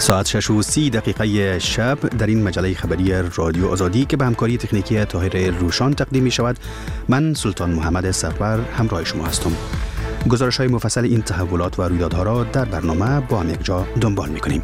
ساعت 6:30 شب در این مجله خبری رادیو آزادی که به همکاری تکنیکی طاهر روشان تقدیم می شود، من سلطان محمد سرور همراه شما هستم. گزارش‌های مفصل این تحولات و رویدادها را در برنامه با هم یک جا دنبال می‌کنیم.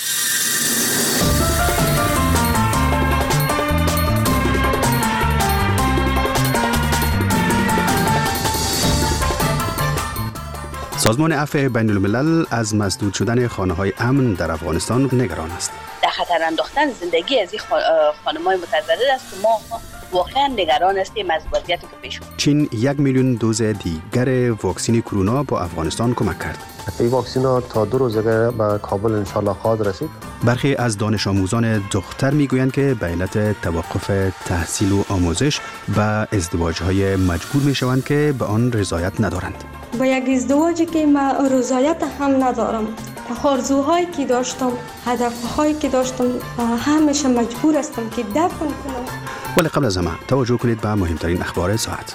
سازمان عفو بین الملل از مسدود شدن خانه‌های امن در افغانستان نگران است. در خطر انداختن زندگی از این خانم‌های متضرر است که ما واقعا نگران هستیم از وضعیتی که پیش اومده. چین 1 میلیون دوز دیگر واکسن کرونا با افغانستان کمک کرد. این واکسن تا 2 روز دیگر به کابل ان شاء الله خواهد رسید. برخی از دانش آموزان دختر میگویند که به علت توقف تحصیل و آموزش به ازدواج‌های مجبور میشوند که به آن رضایت ندارند. با یک ازدواجی که من رضایت هم ندارم، آرزوهایی که داشتم، هدفهایی که داشتم، همیشه مجبور هستم که دفن کنم. ولی قبل از همه توجه کنید به مهمترین اخبار ساعت.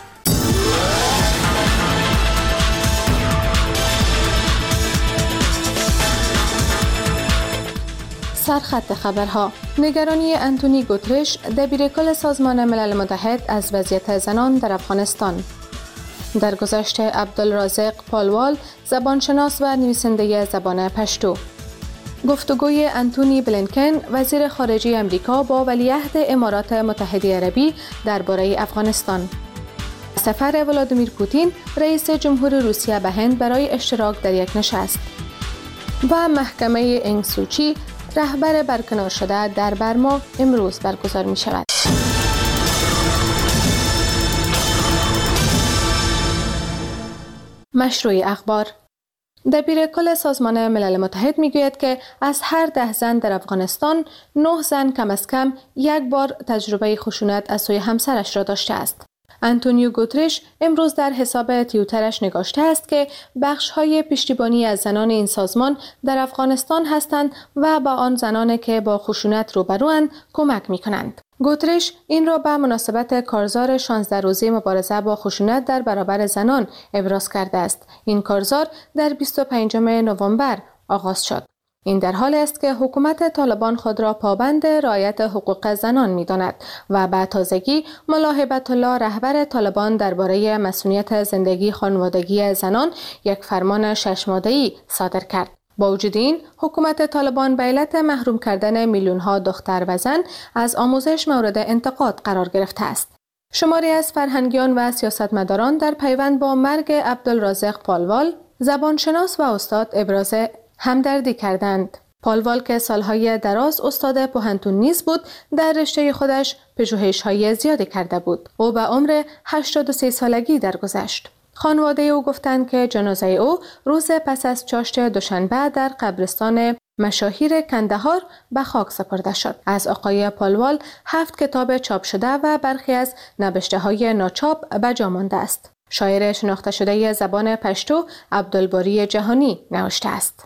سرخط خبرها: نگرانی آنتونی گوترش، دبیرکل سازمان ملل متحد از وضعیت زنان در افغانستان. در گذشته عبدالرازق پالوال، زبانشناس و نویسنده زبان پشتو. گفتگوی آنتونی بلینکن، وزیر خارجه آمریکا با ولیعهد امارات متحده عربی درباره افغانستان. سفر ولادیمیر پوتین، رئیس جمهور روسیه به هند برای اشتراک در یک نشست. و محکمه انگ سوچی، رهبر برکنار شده در برما، امروز برگزار می شود. مشروع اخبار: دبیرکل سازمان ملل متحد میگوید که از هر 10 زن در افغانستان 9 زن کم از کم یک بار تجربه خشونت از سوی همسرش را داشته است. آنتونیو گوترش امروز در حساب توییترش نگاشته است که بخش‌های پشتیبانی از زنان این سازمان در افغانستان هستند و با آن زنانی که با خشونت روبروند کمک می‌کنند. گوترش این را به مناسبت کارزار 16 روزه مبارزه با خشونت در برابر زنان ابراز کرده است. این کارزار در 25 نوامبر آغاز شد. این در حالی است که حکومت طالبان خود را پابند رعایت حقوق زنان می‌داند و به تازگی ملا هیبت الله، رهبر طالبان، درباره مسئولیت زندگی خانوادگی زنان یک فرمان 6 ماده‌ای صادر کرد. با وجود این، حکومت طالبان به علت محروم کردن میلیون‌ها دختر و زن از آموزش مورد انتقاد قرار گرفته است. شماری از فرهنگیان و سیاستمداران در پیوند با مرگ عبدالرازق پالوال، زبانشناس و استاد، ابراز همدردی کردند. پالوال که سالهای دراز استاد پوهنتون نیز بود، در رشته خودش پژوهش‌های زیادی کرده بود. او به عمر 83 سالگی درگذشت. خانواده او گفتند که جنازه او روز پس از چاشت دوشنبه در قبرستان مشاهیر کندهار به خاک سپرده شد. از آقای پالوال 7 کتاب چاپ شده و برخی از نوشته‌های ناچاپ به جا مانده است. شاعر شناخته شده زبان پشتو عبدالباری جهانی نوشته است.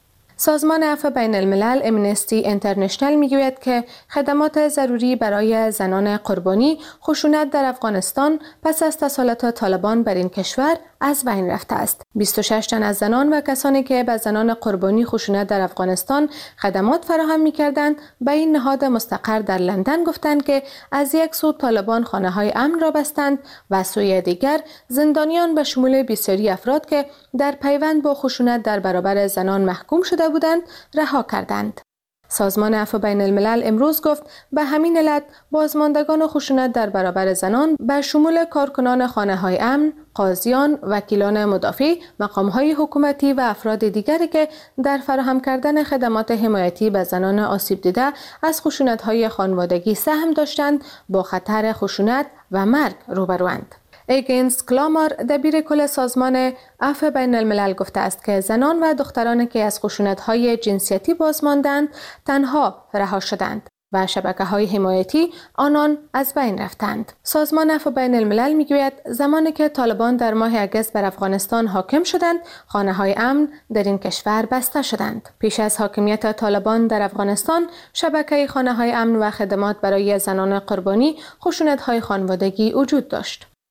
سازمان عفو بین الملل امنستی اینترنشنال میگوید که خدمات ضروری برای زنان قربانی خشونت در افغانستان پس از تسلط طالبان بر این کشور از بین رفته است. 26 تن از زنان و کسانی که به زنان قربانی خشونت در افغانستان خدمات فراهم می‌کردند به این نهاد مستقر در لندن گفتند که از یک سو طالبان خانه‌های امن را بستند و از سوی دیگر زندانیان به شمول بسیاری افراد که در پیوند با خشونت در برابر زنان محکوم شده بودند رها کردند. سازمان عفو بین الملل امروز گفت به همین علت بازماندگان خشونت در برابر زنان به شمول کارکنان خانه‌های امن، قاضیان، وکیلان مدافع، مقام‌های حکومتی و افراد دیگری که در فراهم کردن خدمات حمایتی به زنان آسیب دیده از خشونت‌های خانوادگی سهم داشتند با خطر خشونت و مرگ روبروند. ایگنز کلامار، دبیرکل سازمان عفو بین الملل گفته است که زنان و دخترانی که از خشونت‌های جنسیتی بازماندند تنها رها شدند و شبکه‌های حمایتی آنان از بین رفتند. سازمان عفو بین الملل میگوید زمانی که طالبان در ماه اگست بر افغانستان حاکم شدند، خانه‌های امن در این کشور بسته شدند. پیش از حاکمیت طالبان در افغانستان، شبکه خانه‌های امن و خدمات برای زنان قربانی خشونت‌های خانوادگی وجود داشت.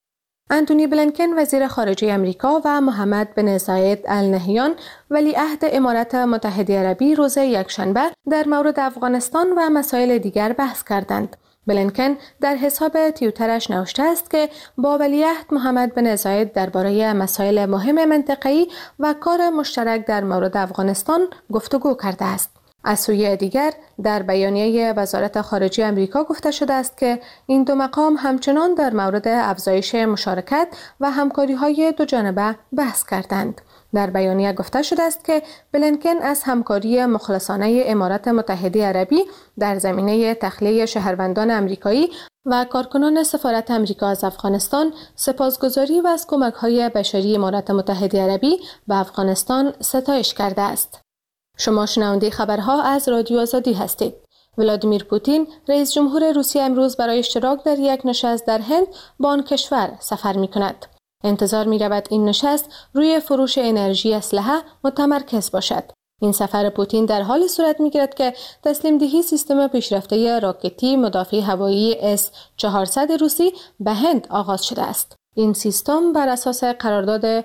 انتونی بلینکن وزیر خارجه امریکا و محمد بن زاید ال نهیان ولیعهد امارات متحده عربی روز یکشنبه در مورد افغانستان و مسائل دیگر بحث کردند. بلینکن در حساب توییترش نوشته است که با ولیعهد محمد بن زاید درباره مسائل مهم منطقه‌ای و کار مشترک در مورد افغانستان گفتگو کرده است. از سوی دیگر در بیانیه وزارت خارجه آمریکا گفته شده است که این دو مقام همچنان در مورد افزایش مشارکت و همکاری‌های دوجانبه بحث کردند. در بیانیه گفته شده است که بلینکن از همکاری مخلصانه امارات متحده عربی در زمینه تخلیه شهروندان آمریکایی و کارکنان سفارت آمریکا از افغانستان سپاسگزاری و از کمک‌های بشری امارات متحده عربی به افغانستان ستایش کرده است. شما شنونده خبرها از رادیو آزادی هستید. ولادیمیر پوتین رئیس جمهور روسیه امروز برای اشتراک در یک نشست در هند با آن کشور سفر می‌کند. انتظار می‌رود این نشست روی فروش انرژی اسلحه متمرکز باشد. این سفر پوتین در حال صورت می‌گیرد که تسلیم دهی سیستم پیشرفته راکتی مدافع هوایی S-400 روسی به هند آغاز شده است. این سیستم بر اساس قرارداد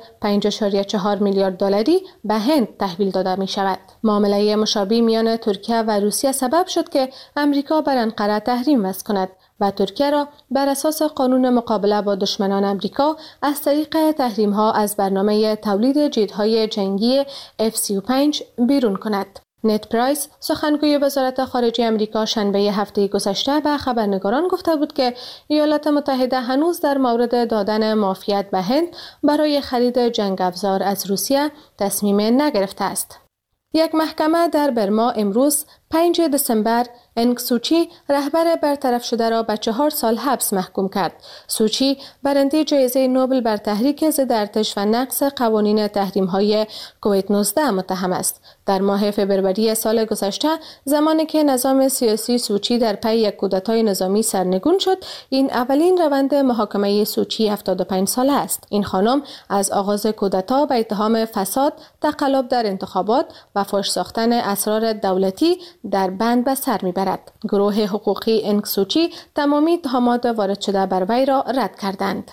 5.4 میلیارد دلاری به هند تحویل داده می شود. معامله مشابه میان ترکیه و روسیه سبب شد که امریکا بر انقره تحریم وضع کند و ترکیه را بر اساس قانون مقابله با دشمنان امریکا از طریق تحریم ها از برنامه تولید جیت‌های جنگی F-35 بیرون کند. نت پرایس سخنگوی وزارت خارجه آمریکا شنبه هفته گذشته به خبرنگاران گفته بود که ایالات متحده هنوز در مورد دادن معافیت به هند برای خرید جنگ افزار از روسیه تصمیم نگرفته است. یک محکمه در برما امروز 5 دسامبر انگ سوچی رهبر برطرف شده را به 4 سال حبس محکوم کرد. سوچی برنده جایزه نوبل بر تحریک ضد ارتش و نقض قوانین تحریم‌های کووید 19 متهم است. در ماه فوریه سال گذشته زمانی که نظام سیاسی سوچی در پی یک کودتای نظامی سرنگون شد، این اولین روند محاکمه سوچی 75 ساله است. این خانم از آغاز کودتا به اتهام فساد، تقلب در انتخابات و فحش ساختن اسرار دولتی در بند به سر میبرد. گروه حقوقی انگ سوچی تمامی اتهامات وارد شده بر وی را رد کردند.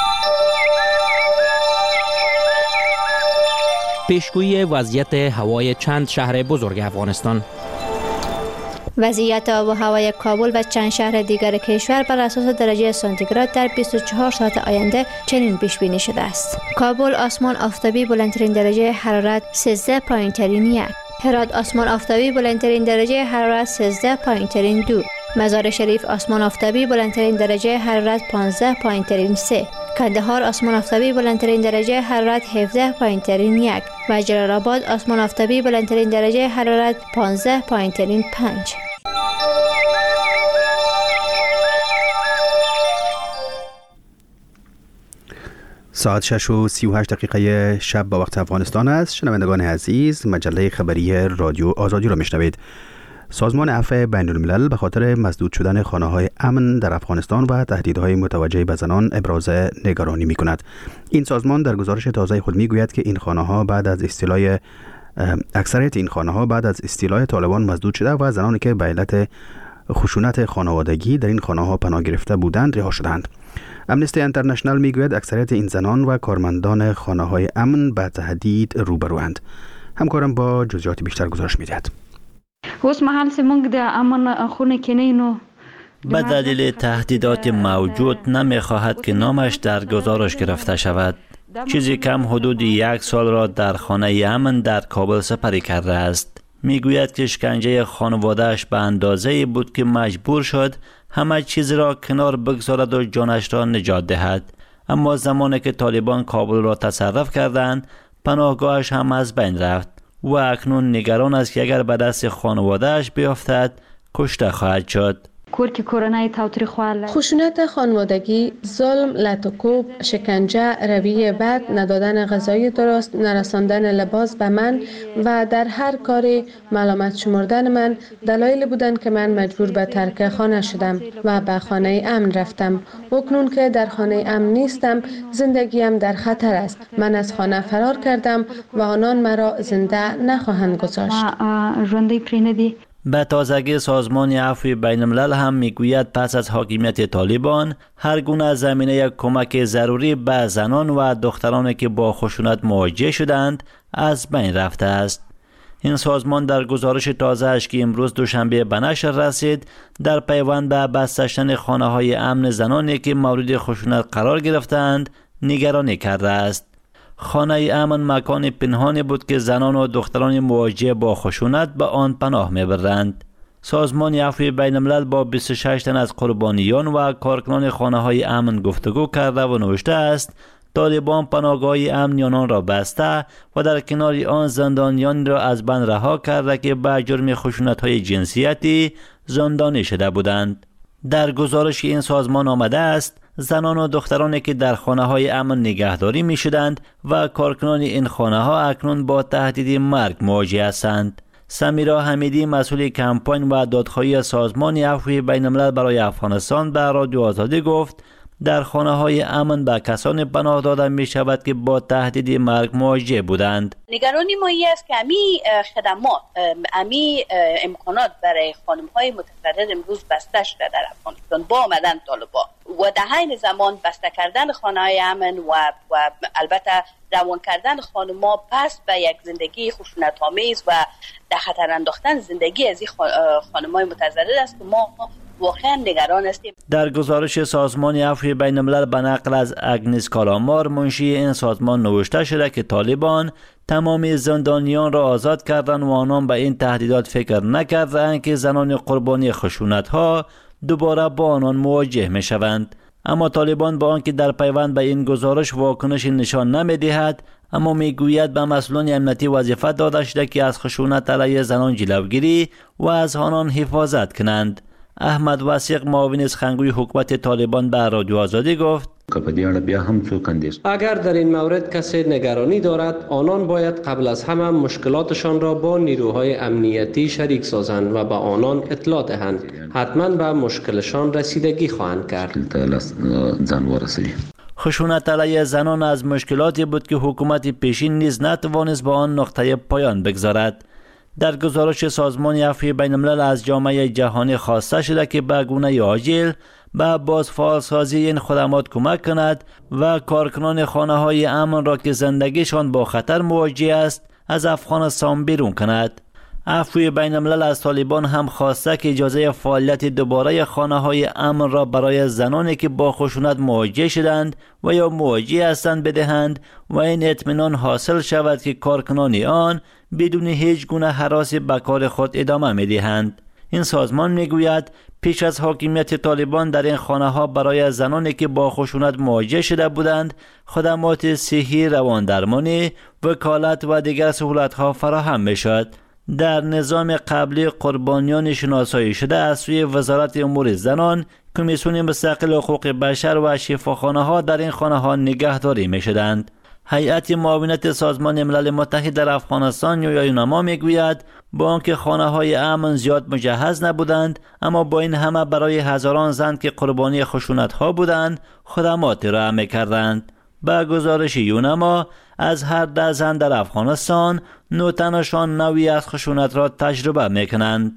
پیشگویی وضعیت هوای چند شهر بزرگ افغانستان. وضعیت آب و هوای کابل و چند شهر دیگر کشور بر اساس درجه سانتیگراد در 24 ساعت آینده چنین پیش بینی شده است. کابل آسمان آفتابی بلندترین درجه حرارت 13 پایین‌ترین 1. هرات آسمان آفتابی بلندترین درجه حرارت 13 پایین‌ترین 2. مزار شریف آسمان آفتابی بلندترین درجه حرارت 15 پایین‌ترین 3. کندهار آسمان آفتابی بلندترین درجه حرارت 17 پایین‌ترین 1 و جلال آباد آسمان آفتابی بلندترین درجه حرارت 15 پایین‌ترین 5. ساعت 6:38 شب با وقت افغانستان است. شنوندگان عزیز، مجله خبری رادیو آزادی را میشنوید. سازمان عفو بین الملل به خاطر مسدود شدن خانه‌های امن در افغانستان و تهدیدهای متوجه به زنان ابراز نگرانی می‌کند. این سازمان در گزارش تازه خود می‌گوید که این خانه‌ها بعد از اکثریت این خانه‌ها بعد از استیلای طالبان مسدود شده و زنانی که به علت خشونت خانوادگی در این خانه‌ها پناه گرفته بودند رها شدند. امنستی اینترنشنال میگوید اکثریت این زنان و کارمندان خانه‌های امن به تهدید روبروند. همکارم با جزئیات بیشتر گزارش می‌دهد. به دلیل تهدیدات موجود نمی‌خواهد که نامش در گزارش گرفته شود. چیزی کم حدود 1 سال را در خانه امن در کابل سپری کرده است. میگوید که شکنجه خانواده‌اش به اندازه‌ای بود که مجبور شد همه چیز را کنار بگذارد و جانش را نجات دهد. اما زمانی که طالبان کابل را تصرف کردند، پناهگاهش هم از بین رفت و اکنون نگران است که اگر به دست خانواده‌اش بیفتد کشته خواهد شد. خشونت خانوادگی، ظلم، لطوکوب، شکنجه، رویه بد، ندادن غذای درست، نرساندن لباس به من و در هر کاری ملامت شمردن من دلایل بودند که من مجبور به ترک خانه شدم و به خانه امن رفتم. اکنون که در خانه امن نیستم، زندگیم در خطر است. من از خانه فرار کردم و آنان مرا زنده نخواهند گذاشت. به تازگی سازمان عفو بین الملل هم میگوید پس از حاکمیت طالبان هر گونه زمینه کمک ضروری به زنان و دخترانی که با خشونت مواجه شدند از بین رفته است. این سازمان در گزارش تازه‌اش که امروز دوشنبه به نشر رسید در پیوند به بسته خانه‌های امن زنانی که مورد خشونت قرار گرفتند نگرانی کرده است. خانه امن مکان پنهانی بود که زنان و دختران مواجه با خشونت به آن پناه می‌برند. سازمان عفو بین الملل با 26 تن از قربانیان و کارکنان خانه‌های امن گفتگو کرده و نوشته است طالبان پناهگاه امنیان را بسته و در کنار آن زندانیان را از بند رها کرده که به جرم خشونت‌های جنسیتی زندانی شده بودند. در گزارش این سازمان آمده است زنان و دخترانی که در خانه‌های امن نگهداری می‌شدند و کارکنان این خانه‌ها اکنون با تهدید مرگ مواجه هستند. سمیرا حمیدی مسئول کمپاین و دادخواهی سازمان عفو بین الملل برای افغانستان به رادیو آزادی گفت در خانه‌های امن به کسانی پناه داده می شود که با تهدید مرگ مواجه بودند. نگرانی ما این است که امی خدمات، امی امکانات برای خانم‌های متضرر امروز بسته شده در افغانستان با آمدن طالبان و در حین زمان بسته کردن خانه‌های امن و البته روان کردن خانم‌ها پس به یک زندگی خشونت‌آمیز و در خطر انداختن زندگی از این خانم‌های متضرر است که ما واقعا نگران هستیم. در گزارش سازمان عفو بین الملل به نقل از اگنس کالامار منشی این سازمان نوشته شده که طالبان تمام زندانیان را آزاد کردند و آنان به این تهدیدات فکر نکردند که زنان قربانی خشونت‌ها دوباره با آنان مواجه می‌شوند. اما طالبان با آنکه در پیوند به این گزارش واکنش نشان نمی‌دهد، اما میگوید به مسئولان امنیتی وظیفه داده شده که از خشونت علیه زنان جلوگیری و از آنان حفاظت کنند. احمد وثیق معاون سخنگوی حکومت طالبان به رادیو آزادی گفت اگر در این مورد کسی نگرانی دارد آنان باید قبل از همه مشکلاتشان را با نیروهای امنیتی شریک سازند و به آنان اطلاع دهند. حتما به مشکلشان رسیدگی خواهند کرد. خشونت علیه زنان از مشکلاتی بود که حکومت پیشین نیز نتوانست با آن نقطه پایان بگذارد. در گزارش سازمان عفو بین الملل از جامعه جهانی خواسته شده که به گونه عاجل به بازفعالسازی این خدمات کمک کند و کارکنان خانه‌های امن را که زندگیشان با خطر مواجه است از افغانستان بیرون کند. عفو بین الملل از طالبان هم خواسته که اجازه فعالیت دوباره خانه‌های امن را برای زنانی که با خشونت مواجه شدند و یا مواجه هستند بدهند و این اطمینان حاصل شود که کارکنان آن بدون هیچ گونه هراسی به کار خود ادامه می‌دهند. این سازمان میگوید پیش از حاکمیت طالبان در این خانه‌ها برای زنانی که با خشونت مواجه شده بودند خدمات صحی، رواندرمانی، وکالت و دیگر سهولت‌ها فراهم می‌شد. در نظام قبلی قربانیان شناسایی شده از سوی وزارت امور زنان، کمیسیون مستقل حقوق بشر و شفاخانه‌ها در این خانه‌ها نگهداری می‌شدند. هیئت معاونت سازمان ملل متحد در افغانستان یا یونما میگوید با آنکه خانه‌های امن زیاد مجهز نبودند، اما با این همه برای هزاران زن که قربانی خشونت‌ها بودند خدمات ارائه می‌کردند. با گزارش یونما از هر 10 زن در افغانستان 9 تنشان نوعی از خشونت را تجربه می‌کنند.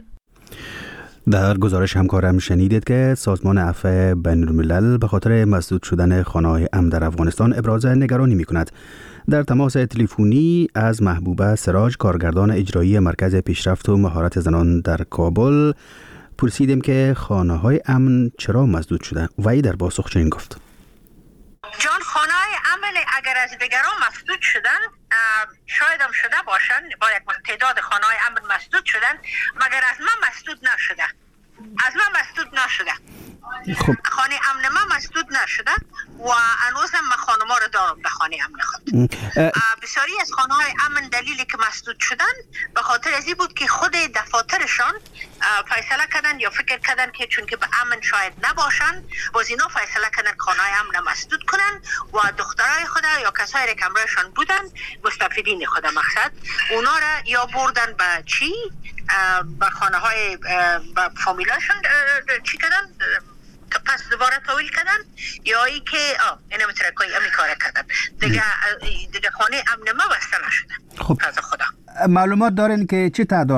در گزارش همکارم شنیدید که سازمان عفو بین الملل به خاطر مسدود شدن خانه‌های امن در افغانستان ابراز نگرانی می‌کند. در تماس تلفنی از محبوبه سراج، کارگردان اجرایی مرکز پیشرفت و مهارت زنان در کابل، پرسیدیم که خانه‌های امن چرا مسدود شده و ای در پاسخ چنین گفت: جان، خانه‌های امن اگر از دیگران مسدود شدن شاید هم شده باشن، با یک تعداد خانه‌های امن مسدود شدن، مگر از من مسدود نشده. از من مسدود نشده. خانه امن ما مسدود نشده و هنوز هم من خانم‌ها رو دارم در خانه امن خود. بسیاری از خانه‌های امن دلیلی که مسدود شدن به خاطر ازی بود که خود دفاترشان فیصله کردن یا فکر کردن که چون که به امن شاید نباشن، باز اینا فیصله کردن خانه‌های امن مسدود کنن و دخترای خود یا کسایی که همراهشان بودن، مستفیدین خود مقصد، اونا را یا بردن به چی؟ به خانه‌های به فامیلاشون چی کردن؟ پس دوباره تحویل کردن یا ای که اینا میتونه کوئی امی کار کردن دیگه خانه امن ما بسته نشده. خب خدا معلومات دارین که چه تعداد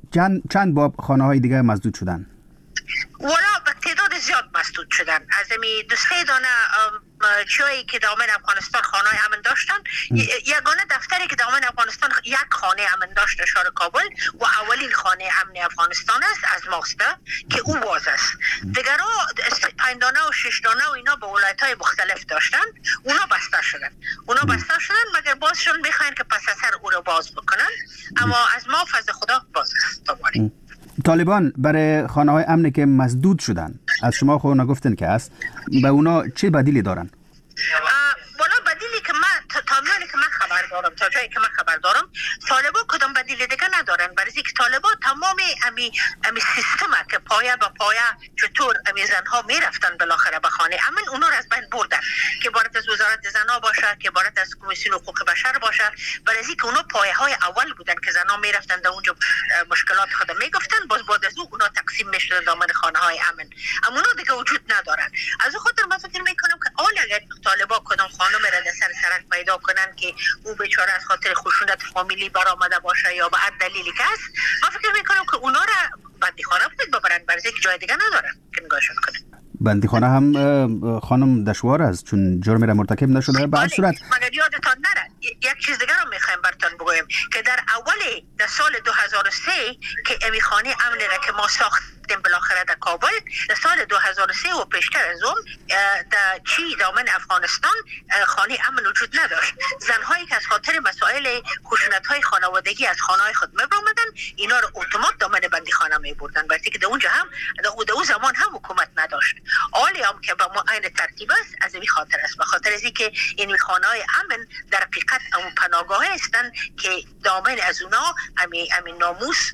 چند باب خانه های دیگه مسدود شدن؟ والا به تعداد زیاد مسدود شدن. از امی 2-3 دانه چایی که دامن افغانستان خانه امن داشتن، یگانه دفتری که دامن افغانستان یک خانه امن داشت شهر کابل و اولین خانه امن افغانستان است از ماسته که او باز است. دیگرها 5 دانه و 6 دانه و اینا به ولایت‌های مختلف داشتن، اونا بسته شدن مگر بازشون میخواین که پس از سر او رو باز بکنن، اما از ما فضل خدا باز است. طالبان برای خانه های امنی که مسدود شدن، از شما خود نگفتن که است، به اونا چه بدیلی دارن؟ والا بدیلی که من تا میانی که من خبر دارم، تا جایی که من خبر دارم، طالبان کدام بدیلی دیگه ندارن. برای اینکه طالبان تمام امی سیستم که پایه به پایه چطور امی زنها میرفتن بالاخره به خانه امن، اونا رو از بین بردن، که بارت از وزارت زنها باشه، که بارت از کمیسیون حقوق بشر باشه. برای اینکه اونا پایه های اول بودن که زنها میرفتن در اونجا مشکلات خود میگفتن، باز بعد از اونا تقسیم میشدن دامن خانه های امن. اما اونا دیگه وجود ندارن. از اون خاطر من فکر میکنم که اگر طالبان کدام خانم را در سرک پیدا کنن که او بیچاره از خاطر خشونت فامیلی برآمده باشه یا به هر دلیلی که است، من فکر میکنم که اونا را بندیخانه باید ببرن، برای اینکه جای دیگه ندارن که نگاهشون کنن. بندیخانه هم خانم دشوار است چون جرمی را مرتکب نشده. به هر صورت مگر یادتان نره یک چیز دیگر رو میخوایم براتون بگویم که در سال 2003 که امی خانه امن را که ما ساختیم بالاخره در کابل، در سال 2003 و پیشتر از اون در دامن افغانستان خانه امن وجود نداشت. زنهایی که از خاطر مسائل خشونت‌های خانوادگی از خانه‌های خود می‌برآمدن، اینا رو اتومات دامن بندیخانه می‌بردن، برای اینکه در اونجا هم در اون زمان هم حکومت نداشت. حالی هم که با ما عین ترتیب است، از این خاطر است، به خاطر از اینکه این خانه‌های امن در حقیقت اون پناهگاه هستند که دامن از اونا همین ناموس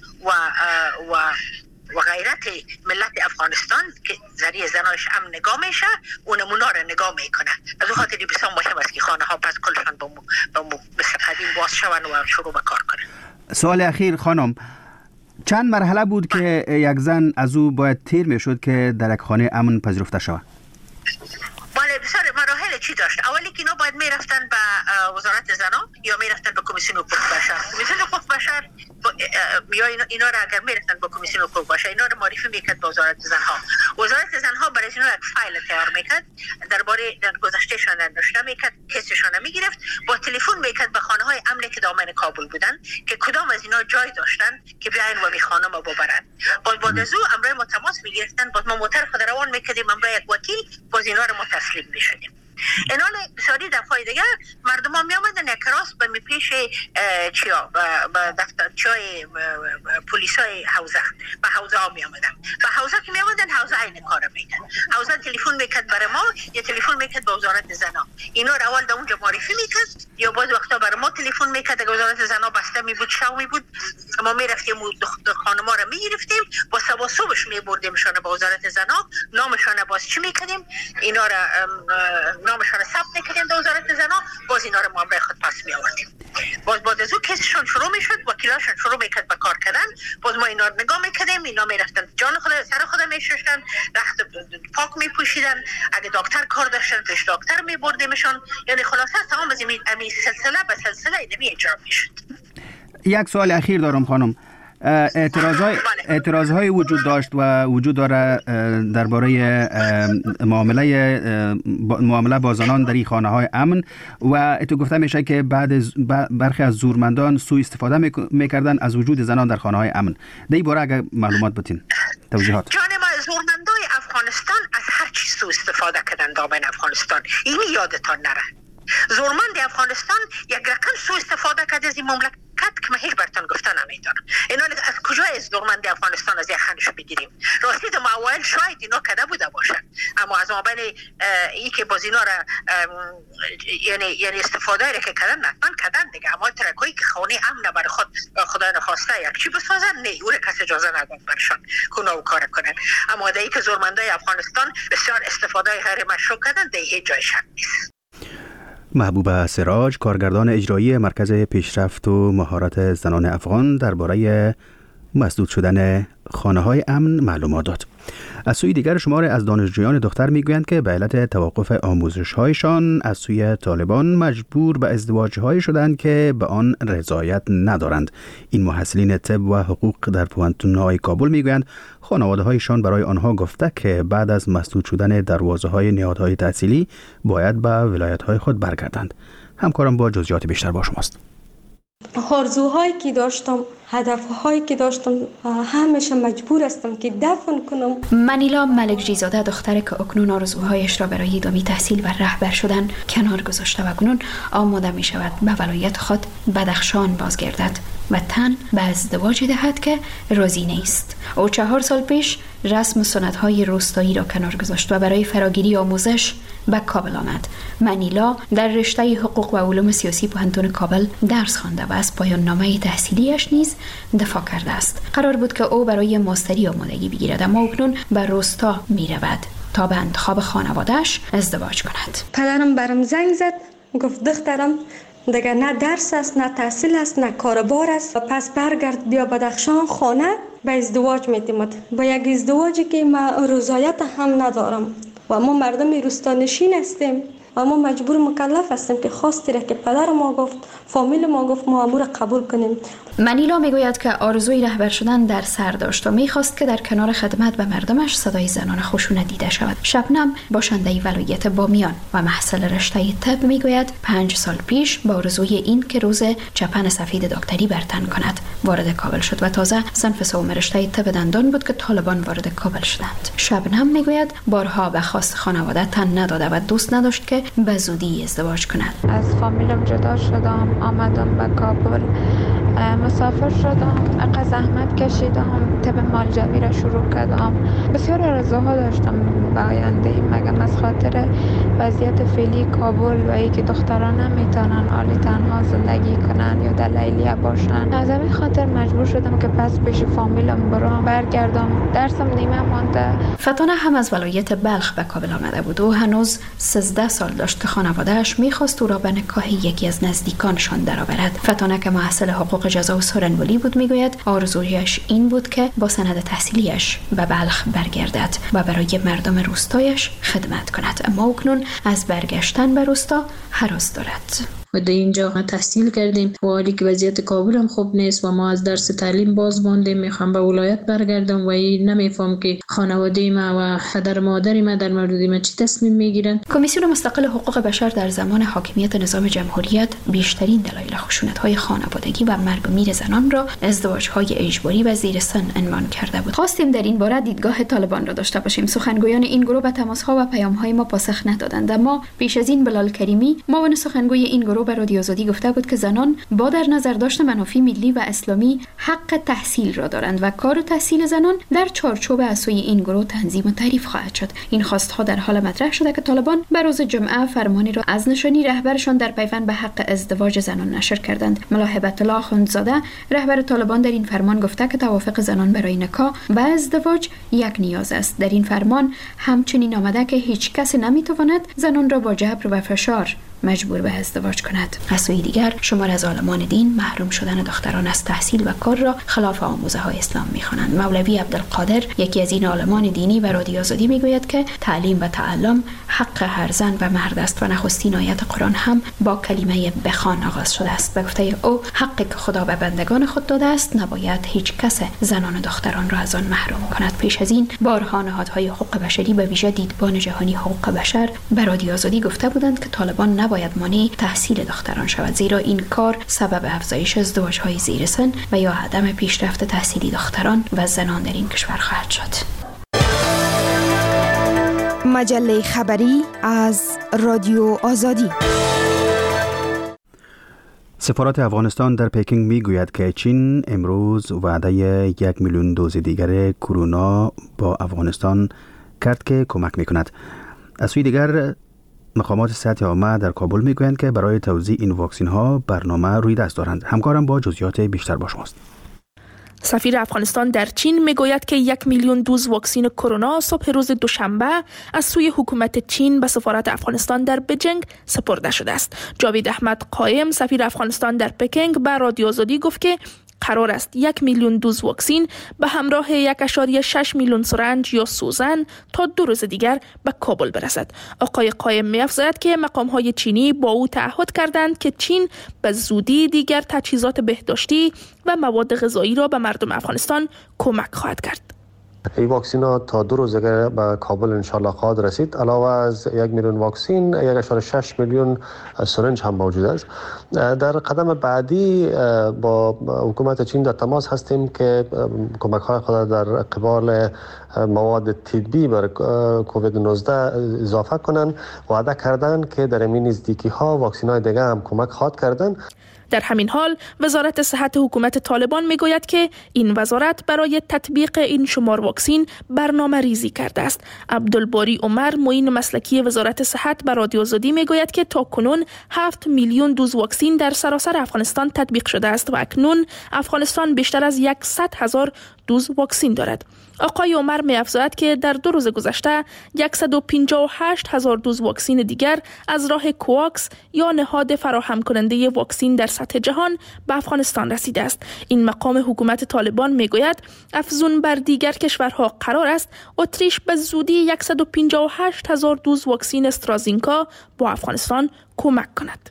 و غیرت ملت افغانستان که ذریعه زنایش امن نگاه میشه، اون نمونه رو نگاه میکنه. از اون خاطر بسیار مهم است که خانه ها پس کلشان با مثل قدیم باز شون و شروع به کار کنن. سوال اخیر خانم، چند مرحله بود که یک زن از او باید تیر میشد که در یک خانه امن پذیرفته شود؟ بله بسیار مراحل چی داشت. اولی که اینا باید میرفتن به وزارت زنان یا میرفتن به کمیسیون حقوق بشر. کمیسیون حقوق بشر یا اینا را اگر میرفتن به کمیسیون حقوق بشر، اینا رو معرفی میکرد به وزارت زنها. وزارت زنها برای اینا یک فایل تیار میکرد، درباره گذشتهشان نوشته میکرد، کیسشان میگرفت، با تلفن میکرد به خانه های امنی که دامن کابل بودن که کدام از اینا جای داشتن که بیاین و می خانم رو ببرن. بعد از او امر ما تماس میگرفتن، بعد ما موتر خود روان میکردیم امر یک وکیل، باز اینا رو ما تسلیم میشدیم. اینال بسیاری دفعه دیگه مردم ها می آمدن یک راست به می پیش به دفتر چای پلیس های حوزه، به حوزه ها می آمدن. به حوزه که می آمدن، حوزه این کار میکرد. حوزه تلفن میکرد برای ما یا تلفن میکرد به وزارت زنا. اینا رو اول در اونجا معرفی میکرد یا بعض وقتا برای ما تلفن میکرد. اگه وزارت زنا بسته می بود، شو می بود، ما می رفتیم خانما رو می گرفتیم، با صبح صبحش می بردیمشون به وزارت زنا، نامشون باز چی میکردیم، اینا رو نامشان ثبت میکردیم در وزارت زنا، باز اینا رو معامله خود پس می آوردیم. باز بعد از اون کیسشون شروع میشد، وکیلاشون شروع میکرد به کار کردن، باز ما اینا رو نگاه میکردیم، اینا میرفتن جان خود سر خود میشستن، رخت پاک میپوشیدن، اگه دکتر کار داشتن پیش دکتر میبردیمشون. یعنی خلاصه تمام از این سلسله به سلسله اینمی اجرا میشد. یک سوال اخیر دارم خانم. اعتراضهای وجود داشت و وجود داره درباره معامله با زنان در این خانه های امن و تو گفته میشه که برخی از زورمندان سوء استفاده میکردن از وجود زنان در خانه های امن. در این باره اگر معلومات بتین، توضیحات. جان ما، زورمندای افغانستان از هر چیز سوء استفاده کردن دامن افغانستان، این یادتان نره. زورمند افغانستان یک رقم سوء استفاده کرد از این مملکت که من هیچ براتون گفته نمیتونم. اینا از کجا از زورمند افغانستان از یخنش بگیریم؟ راستی در اوایل شاید اینا کده بوده باشن، اما از مابین این که باز اینا را یعنی استفاده را که کردن نتمن کردن دیگه. اما ترکایی که خانه امن برای خدا نخواسته یک چی بسازن، نه، او را کسی اجازه نداد برشان کنه و کار کنن. اما در این که زورمندای افغانستان بسیار استفاده غیر مشروع کردن، در هیچ جای شک نیست. محبوبه سراج، کارگردان اجرایی مرکز پیشرفت و مهارت زنان افغان، درباره مسدود شدن خانه‌های امن معلومات داد. از سوی دیگر شماری از دانشجویان دختر میگویند که به علت توقف آموزش‌هایشان از سوی طالبان مجبور به ازدواج‌هایی شدند که به آن رضایت ندارند. این محصلین طب و حقوق در پوهنتون‌های کابل میگویند خانواده‌هایشان برای آنها گفته که بعد از مسدود شدن دروازه‌های نهادهای تحصیلی باید به ولایت‌های خود برگردند. همکارم با جزئیات بیشتر با شماست. آرزوهایی که داشتم، هدفهایی که داشتم، همیشه مجبور هستم که دفن کنم. منیلا ملکجی زاده دختری که اکنون آرزوهایش را برای ادامه تحصیل و رهبر شدن کنار گذاشته و اکنون آماده می شود به ولایت خود بدخشان بازگردد و تن به ازدواج دهد که راضی نیست. او 4 سال پیش رسم و سنت‌های روستایی را کنار گذاشت و برای فراگیری آموزش به کابل آمد. منیلا در رشته حقوق و علوم سیاسی پوهنتون کابل درس خوانده و از پایان نامه تحصیلیش نیز دفاع کرده است. قرار بود که او برای ماستری آمادگی بگیرد، اما اکنون به روستا می رود تا به انتخاب خانواده‌اش ازدواج کند. پدرم برام زنگ زد، گفت دخترم دیگه نه درس است، نه تحصیل است، نه کاربار است، پس برگرد بیا بدخشان خانه به ازدواج میتیمد. با یک ازدواجی که ما رضایت هم ندارم و ما مردم روستانشین هستیم و ما مجبور مکلف هستیم که خواستی را که پدر ما گفت، فامیل ما گفت، ما امور قبول کنیم. منیلا میگوید که آرزوی رهبر شدن در سر داشت و میخواست که در کنار خدمت به مردمش صدای زنان خشونت دیده شود. شبنم باشنده ولایت بامیان و محصل رشته طب میگوید 5 سال پیش با آرزوی این که روز چپن سفید دکتری برتن کند وارد کابل شد و تازه صنف سوم رشته طب دندان بود که طالبان وارد کابل شدند. شبنم میگوید بارها به خواست خانواده تن نداده و دوست نداشت که به زودی ازدواج کند. از فامیلم جدا شدم، آمدم به کابل، مسافر شدم، اقا زحمت کشیدم، طب مالجوی را شروع کردم. بسیار آرزوها داشتم به آینده، مگر از خاطر وضعیت فعلی کابل و اینکه دختران نمیتونن حالی تنها زندگی کنن یا در لیلیه باشن، از همین خاطر مجبور شدم که پس پیش فامیلم برگردم. درسم نیمه مانده. فتانه هم از ولایت بلخ به کابل آمده بود و هنوز 13 سال داشت که خانواده‌اش میخواست او را به نکاح یکی از نزدیکانشان درآورد. فتانه که محصل حقوق جزا و سورنولی بود میگوید آرزویش این بود که با سند تحصیلیش به بلخ برگردد و برای مردم روستایش خدمت کند، اما اکنون از برگشتن به روستا هراس دارد. و در اینجا تحصیل کردیم و حالی که وضعیت کابل هم خوب نیست و ما از درس تعلیم باز ماندیم، میخوام به ولایت برگردم و این نمیفهم که خانواده ما و پدر مادر ما در مورد ما چی تصمیم میگیرن. کمیسیون مستقل حقوق بشر در زمان حاکمیت نظام جمهوریت بیشترین دلایل خشونت‌های خانوادگی و مرگ و میر زنان را ازدواج‌های اجباری و زیر سن عنوان کرده بود. خواستیم در این باره دیدگاه طالبان را داشته باشیم. سخنگویان این گروه به تماس‌ها و پیام‌های ما پاسخ ندادند، اما پیش از این بلال کریمی معاون سخنگوی این گروه به رادیو آزادی گفته بود که زنان با در نظر داشتن منافع ملی و اسلامی حق تحصیل را دارند و کار و تحصیل زنان در چارچوب اساسی این گروه تنظیم و تعریف خواهد شد. این خواستها در حال مطرح شده که طالبان به روز جمعه فرمانی را از نشانی رهبرشان در پیوند به حق ازدواج زنان نشر کردند. ملا هبت الله اخوندزاده رهبر طالبان در این فرمان گفته که توافق زنان برای نکاح و ازدواج یک نیاز است. در این فرمان همچنین آمده که هیچ کس نمیتواند زنان را با جبر و فشار مجبور به ازدواج کند. از سوی دیگر شمار از عالمان دین محروم شدن دختران از تحصیل و کار را خلاف آموزه های اسلام می‌خوانند. مولوی عبدالقادر یکی از این عالمان دینی و رادیو آزادی میگوید که تعلیم و تعلم حق هر زن و مرد است و نخستین آیت قرآن هم با کلمه بخوان آغاز شده است. به گفته او حقی که خدا به بندگان خود داده است نباید هیچ کس زنان و دختران را از آن محروم کند. پیش از این بارها نهادهای حقوق بشری به ویژه دیدبان جهانی حقوق بشر به رادیو آزادی گفته بودند که طالبان نباید مانع تحصیل دختران شود، زیرا این کار سبب افزایش ازدواج‌های زیر سن و یا عدم پیشرفت تحصیلی دختران و زنان در این کشور خواهد شد. مجله خبری از رادیو آزادی. سفارت افغانستان در پکینگ میگوید که چین امروز وعده 1 میلیون دوز دیگر کرونا با افغانستان کرد که کمک میکند. از سوی دیگر مقامات صحت عامه در کابل میگویند که برای توزیع این واکسین ها برنامه روی دست دارند. همکارم با جزئیات بیشتر با شماست. سفیر افغانستان در چین میگوید که 1 میلیون دوز واکسن کرونا صبح روز دوشنبه از سوی حکومت چین به سفارت افغانستان در بیجینگ سپرده شده است. جاوید احمد قائم سفیر افغانستان در پکینگ به رادیو آزادی گفت که قرار است 1 میلیون دوز واکسین به همراه 1.6 میلیون سرنج یا سوزن تا 2 روز دیگر به کابل برسد. آقای قائم می‌افزاید که مقام‌های چینی با او تعهد کردند که چین به زودی دیگر تجهیزات بهداشتی و مواد غذایی را به مردم افغانستان کمک خواهد کرد. این واکسین ها تا 2 روز دیگه به کابل انشالله خواهد رسید. علاوه از 1 میلیون واکسین 1.6 میلیون سرنج هم موجود است. در قدم بعدی با حکومت چین در تماس هستیم که کمک های خود در قبال مواد طبی بر کووید 19 اضافه کنند. وعده کردند که در این نزدیکی ها واکسین های دیگه هم کمک خواهد کردند. در همین حال وزارت صحت حکومت طالبان میگوید که این وزارت برای تطبیق این شمار واکسین برنامه ریزی کرده است. عبدالباری عمر معین مسلکی وزارت صحت به رادیو آزادی میگوید که تاکنون 7 میلیون دوز واکسین در سراسر افغانستان تطبیق شده است و اکنون افغانستان بیشتر از 100,000 دوز واکسین دارد. آقای عمر می‌افزاید که در 2 روز گذشته 158,000 دوز واکسین دیگر از راه کواکس یا نهاد فراهم کننده واکسین در سطح جهان به افغانستان رسیده است. این مقام حکومت طالبان میگوید افزون بر دیگر کشورها قرار است اتریش به زودی 158,000 دوز واکسین استرازینکا با افغانستان کمک کند.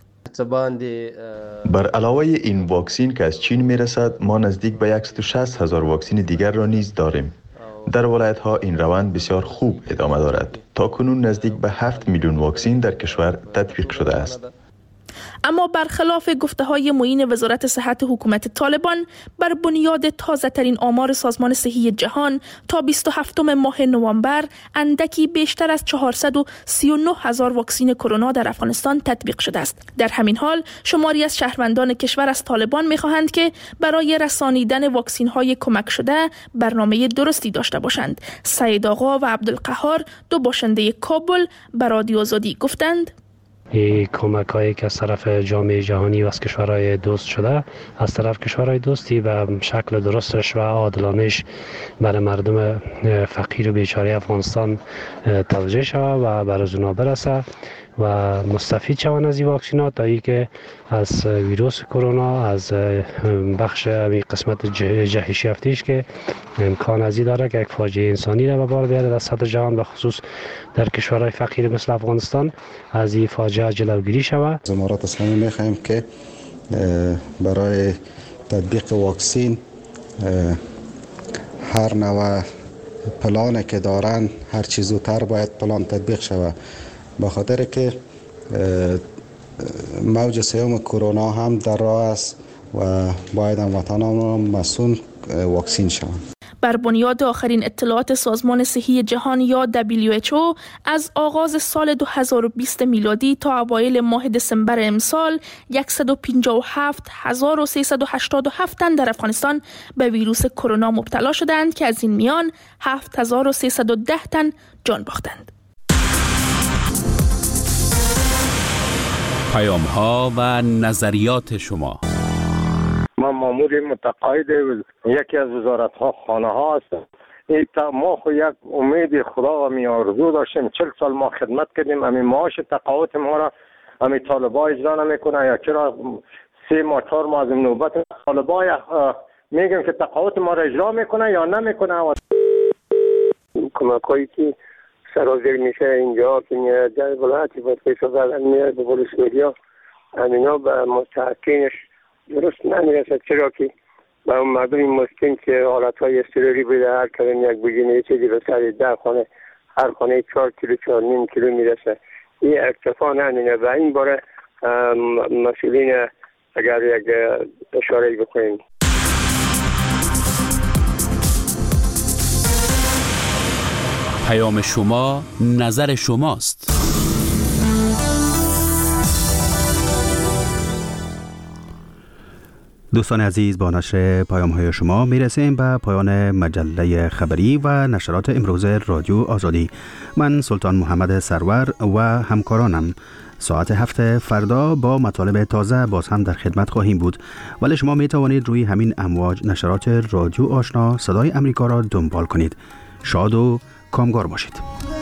بر علاوه این واکسین که از چین میرسد، ما نزدیک به 160,000 واکسین دیگر را نیز داریم. در ولایت ها این روند بسیار خوب ادامه دارد. تا کنون نزدیک به 7 میلیون واکسین در کشور تطبیق شده است. اما برخلاف گفته‌های معین وزارت صحت حکومت طالبان، بر بنیاد تازه‌ترین آمار سازمان صحی جهان تا 27 ماه نوامبر اندکی بیشتر از 439,000 واکسین کرونا در افغانستان تطبیق شده است. در همین حال شماری از شهروندان کشور از طالبان می‌خواهند که برای رسانیدن واکسین‌های کمک شده برنامه درستی داشته باشند. سید آقا و عبدالقهار، 2 باشنده کابل، به رادیو آزادی گفتند: این کمک هایی که از طرف جامعه جهانی و از کشورهای دوست شده، از طرف کشورهای دوستی به شکل درستش و عادلانش برای مردم فقیر و بیچاره افغانستان توجه شود و بر از اونا برسه و مستفید شوند از این واکسینات تا ای که از ویروس کرونا، از بخش قسمت جهشی هفتیش که امکان ازی داره که یک فاجعه انسانی را به بار بیاره در سطح جهان، به خصوص در کشورهای فقیر مثل افغانستان، از این فاجعه جلوگیری شود. از امارات اسلامی می‌خواهیم که برای تطبیق واکسین هر نوع پلانی که دارن هر چی زودتر باید پلان تطبیق شود، به خاطر که موج سوم کرونا هم در راه است و باید هموطنان مسئول واکسین شوند. بر بنیاد آخرین اطلاعات سازمان صحی جهان یا WHO، از آغاز سال 2020 میلادی تا اوایل ماه دسامبر امسال 157,387 تن در افغانستان به ویروس کرونا مبتلا شدند که از این میان 7,310 تن جان باختند. پیام‌ها و نظریات شما. من مامور متقاعد یکی از وزارت‌ها خانه ها هستم. ما خو یک امید خدا و می آرزو داشتیم. 40 سال ما خدمت کردیم. همین معاش تقاعد ما را همین طالبا اجرا نمیکنه، یا چرا 3 ماه 4 ماه از نوبت طالبا میگن که تقاعد ما را اجرا میکنه یا نمیکنه. کمکایی که سرازیر میشه اینجا که میاد در ولایتی بود که شغل میاد به ولسوالی همینا به مستحقینش درست نمیرسد، چرا که به اون مردم مسکین که حالتهای اضطراری بوده هر کدوم یک بجینه چیزی به سر 10 خانه، هر خانه 4 کیلو 4.5 کیلو میرسه. این اکتفا نمینه و این باره مسئولین اگر یک اشاره بکنیم. پیام شما، نظر شماست. دوستان عزیز، با نشر پیام‌های شما میرسیم به پایان مجله خبری و نشرات امروز رادیو آزادی. من سلطان محمد سرور و همکارانم ساعت 7 فردا با مطالب تازه باز هم در خدمت خواهیم بود، ولی شما می توانید روی همین امواج نشرات رادیو آشنا صدای امریکا را دنبال کنید. شاد و کامگار باشید.